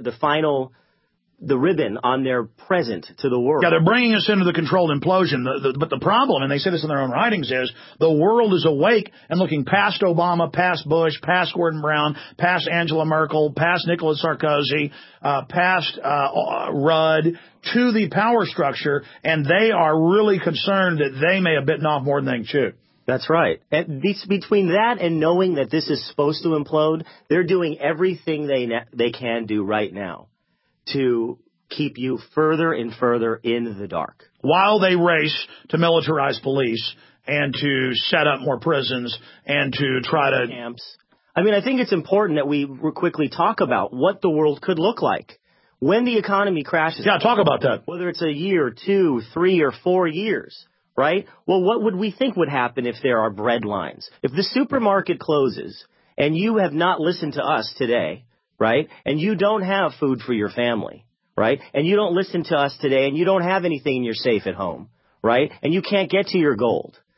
the ribbon on their present to the world. Yeah, they're bringing us into the controlled implosion. But the problem, and they say this in their own writings, is the world is awake and looking past Obama, past Bush, past Gordon Brown, past Angela Merkel, past Nicolas Sarkozy, past Rudd, to the power structure, and they are really concerned that they may have bitten off more than they can chew. That's right. And between that and knowing that this is supposed to implode, they're doing everything they can do right now to keep you further and further in the dark. While they race to militarize police and to set up more prisons and to try to... camps. I think it's important that we quickly talk about what the world could look like when the economy crashes. Yeah, talk about that. Whether it's a year, 2, 3, or 4 years. Right? Well, what would we think would happen if there are bread lines? If the supermarket closes and you have not listened to us today, right? And you don't have food for your family, right? And you don't listen to us today and you don't have anything in your safe at home, right? And you can't get to your gold.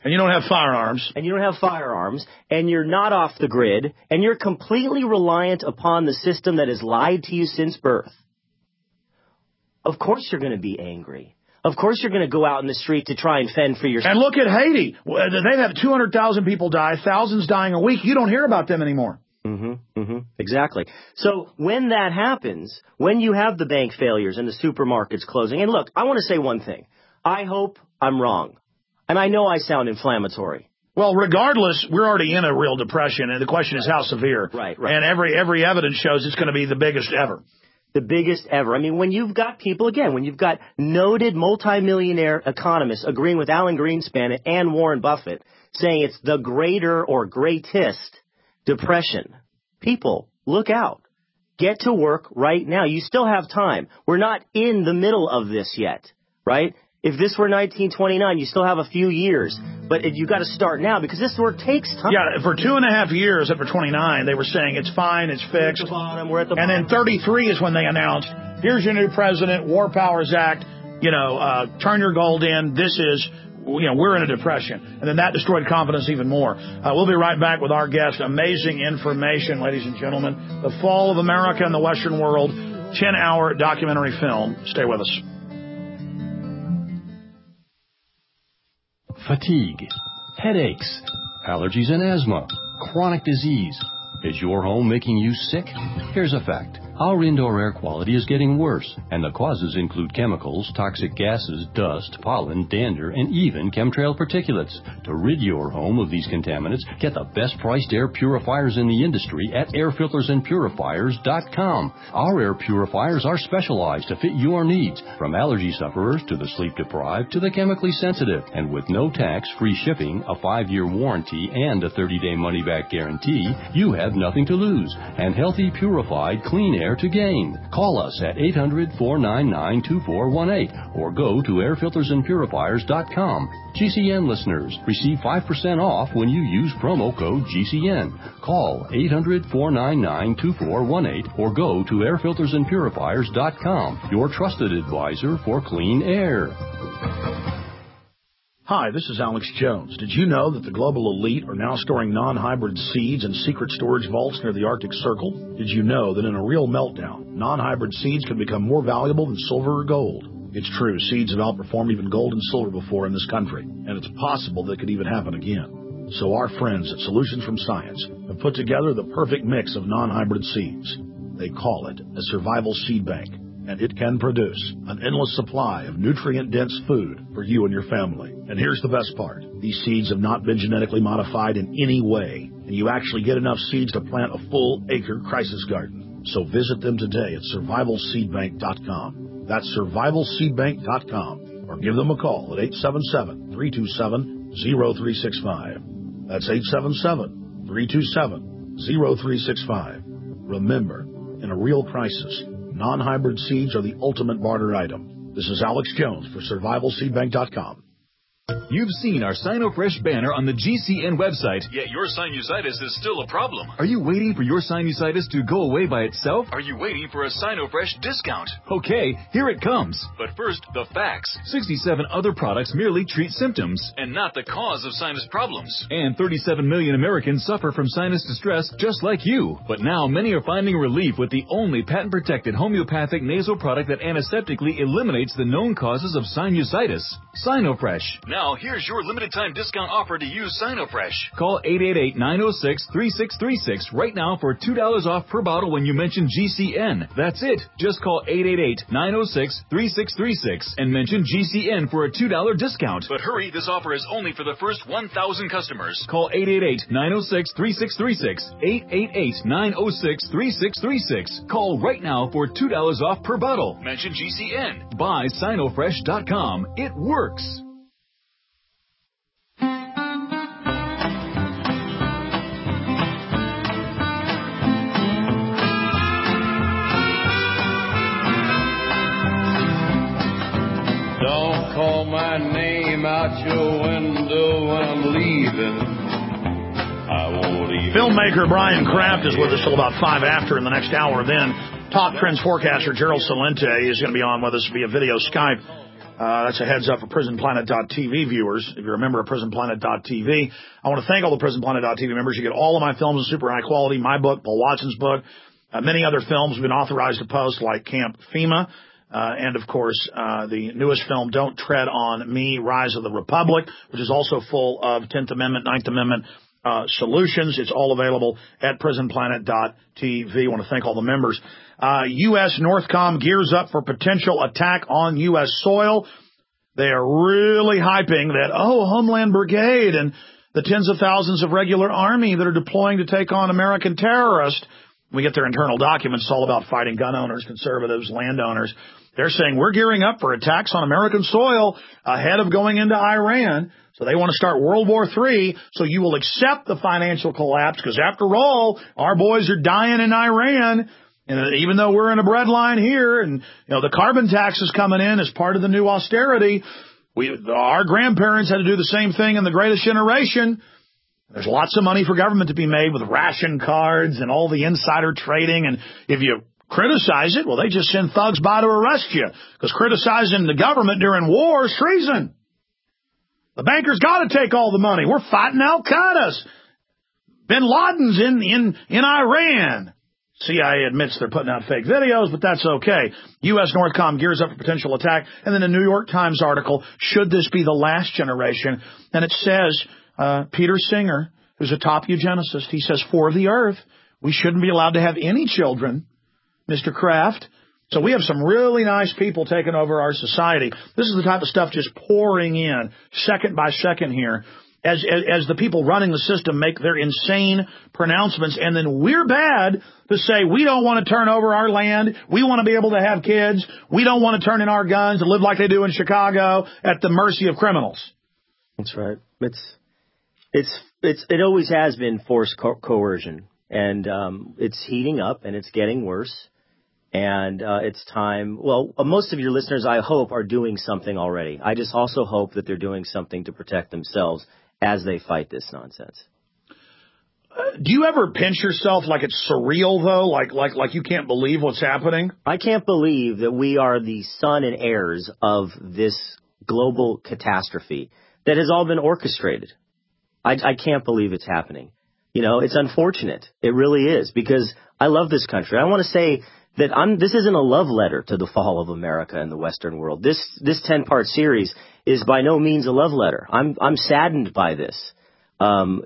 And you don't have firearms. And you don't have firearms. And you're not off the grid. And you're completely reliant upon the system that has lied to you since birth. Of course you're going to be angry. Of course you're going to go out in the street to try and fend for yourself. And look at Haiti. They've had 200,000 people die, thousands dying a week. You don't hear about them anymore. Exactly. So when that happens, when you have the bank failures and the supermarkets closing, and look, I want to say one thing. I hope I'm wrong. And I know I sound inflammatory. Well, regardless, we're already in a real depression, and the question is how severe. Right. And every evidence shows it's going to be the biggest ever. The biggest ever. I mean, when you've got people, again, when you've got noted multimillionaire economists agreeing with Alan Greenspan and Warren Buffett, saying it's the greater or greatest depression, people, look out. Get to work right now. You still have time. We're not in the middle of this yet, right? If this were 1929, you still have a few years, but you got to start now because this work takes time. Yeah, for 2.5 years after 29, they were saying it's fine, it's fixed. We're at the bottom. And then 33 is when they announced, here's your new president, War Powers Act, turn your gold in. This is, we're in a depression. And then that destroyed confidence even more. We'll be right back with our guest. Amazing information, ladies and gentlemen. The Fall of America and the Western World, 10-hour documentary film. Stay with us. Fatigue, headaches, allergies and asthma, chronic disease. Is your home making you sick? Here's a fact. Our indoor air quality is getting worse, and the causes include chemicals, toxic gases, dust, pollen, dander, and even chemtrail particulates. To rid your home of these contaminants, get the best-priced air purifiers in the industry at airfiltersandpurifiers.com. Our air purifiers are specialized to fit your needs, from allergy sufferers to the sleep-deprived to the chemically sensitive. And with no tax, free shipping, a 5-year warranty, and a 30-day money-back guarantee, you have nothing to lose, and healthy, purified, clean air to gain. Call us at 800-499-2418 or go to airfiltersandpurifiers.com. GCN listeners receive 5% off when you use promo code GCN. Call 800-499-2418 or go to airfiltersandpurifiers.com, your trusted advisor for clean air. Hi, this is Alex Jones. Did you know that the global elite are now storing non-hybrid seeds in secret storage vaults near the Arctic Circle? Did you know that in a real meltdown, non-hybrid seeds can become more valuable than silver or gold? It's true, seeds have outperformed even gold and silver before in this country, and it's possible that could even happen again. So our friends at Solutions from Science have put together the perfect mix of non-hybrid seeds. They call it a survival seed bank, and it can produce an endless supply of nutrient-dense food for you and your family. And here's the best part. These seeds have not been genetically modified in any way, and you actually get enough seeds to plant a full-acre crisis garden. So visit them today at survivalseedbank.com. That's survivalseedbank.com. Or give them a call at 877-327-0365. That's 877-327-0365. Remember, in a real crisis, non-hybrid seeds are the ultimate barter item. This is Alex Jones for survivalseedbank.com. You've seen our SinoFresh banner on the GCN website. Yet your sinusitis is still a problem. Are you waiting for your sinusitis to go away by itself? Are you waiting for a SinoFresh discount? Okay, here it comes. But first, the facts. 67 other products merely treat symptoms. And not the cause of sinus problems. And 37 million Americans suffer from sinus distress just like you. But now many are finding relief with the only patent-protected homeopathic nasal product that antiseptically eliminates the known causes of sinusitis. SinoFresh. Now, here's your limited-time discount offer to use SinoFresh. Call 888-906-3636 right now for $2 off per bottle when you mention GCN. That's it. Just call 888-906-3636 and mention GCN for a $2 discount. But hurry, this offer is only for the first 1,000 customers. Call 888-906-3636. 888-906-3636. Call right now for $2 off per bottle. Mention GCN. Buy SinoFresh.com. It works. Don't call my name out your window when I'm leaving. I won't even. Filmmaker Brian Kraft is with us till about 5 after in the next hour. Then top trends forecaster Gerald Celente is going to be on with us via video Skype. That's a heads up for PrisonPlanet.tv viewers. If you're a member of PrisonPlanet.tv, I want to thank all the PrisonPlanet.tv members. You get all of my films in super high quality, my book, Paul Watson's book, many other films have been authorized to post, like Camp FEMA, and, of course, the newest film, Don't Tread on Me, Rise of the Republic, which is also full of 10th Amendment, 9th Amendment solutions. It's all available at PrisonPlanet.tv. I want to thank all the members. U.S. Northcom gears up for potential attack on U.S. soil. They are really hyping that, Homeland Brigade and the tens of thousands of regular army that are deploying to take on American terrorists. We get their internal documents. It's all about fighting gun owners, conservatives, landowners. They're saying we're gearing up for attacks on American soil ahead of going into Iran. So they want to start World War III, so you will accept the financial collapse, because after all, our boys are dying in Iran. And even though we're in a breadline here, and the carbon tax is coming in as part of the new austerity, our grandparents had to do the same thing in the Greatest Generation. There's lots of money for government to be made with ration cards and all the insider trading. And if you criticize it, well, they just send thugs by to arrest you, because criticizing the government during war is treason. The bankers got to take all the money. We're fighting Al-Qaeda. Bin Laden's in Iran. CIA admits they're putting out fake videos, but that's okay. U.S. Northcom gears up for potential attack. And then a New York Times article, should this be the last generation? And it says, Peter Singer, who's a top eugenicist, he says, for the earth, we shouldn't be allowed to have any children, Mr. Kraft. So we have some really nice people taking over our society. This is the type of stuff just pouring in second by second here as the people running the system make their insane pronouncements. And then we're bad to say we don't want to turn over our land. We want to be able to have kids. We don't want to turn in our guns and live like they do in Chicago at the mercy of criminals. That's right. It always has been forced coercion. And it's heating up and it's getting worse. And it's time. Well, most of your listeners, I hope, are doing something already. I just also hope that they're doing something to protect themselves as they fight this nonsense. Do you ever pinch yourself like it's surreal, though? Like you can't believe what's happening? I can't believe that we are the son and heirs of this global catastrophe that has all been orchestrated. I can't believe it's happening. It's unfortunate. It really is, because I love this country. I want to say that this isn't a love letter to the fall of America and the Western world. This 10-part series is by no means a love letter. I'm saddened by this, and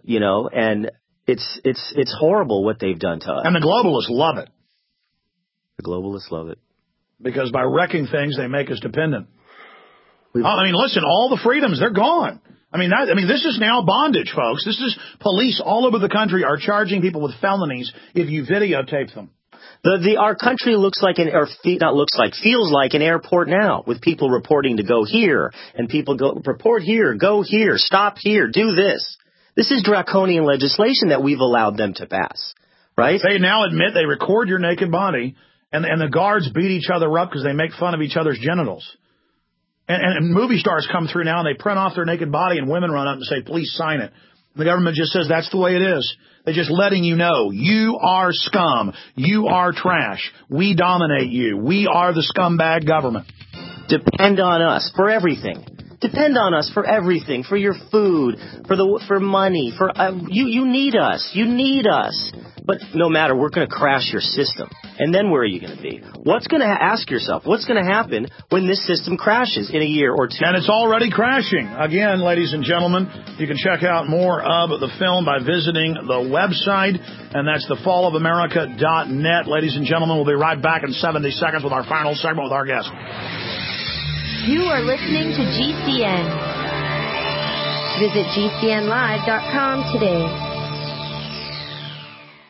it's horrible what they've done to us. And the globalists love it. The globalists love it because by wrecking things, they make us dependent. Listen, all the freedoms, they're gone. This is now bondage, folks. This is police all over the country are charging people with felonies if you videotape them. Our country feels like an airport now, with people reporting to go here, and people report here, go here, stop here, do this. This is draconian legislation that we've allowed them to pass, right? They now admit they record your naked body, and the guards beat each other up because they make fun of each other's genitals. And movie stars come through now, and they print off their naked body, and women run up and say, please sign it. The government just says that's the way it is. They're just letting you know, you are scum. You are trash. We dominate you. We are the scumbag government. Depend on us for everything. Depend on us for everything, for your food, for money, you need us. You need us. But no matter, we're going to crash your system. And then where are you going to be? Ask yourself, what's going to happen when this system crashes in a year or two? And it's already crashing. Again, ladies and gentlemen, you can check out more of the film by visiting the website, and that's thefallofamerica.net. Ladies and gentlemen, we'll be right back in 70 seconds with our final segment with our guest. You are listening to GCN. Visit GCNlive.com today.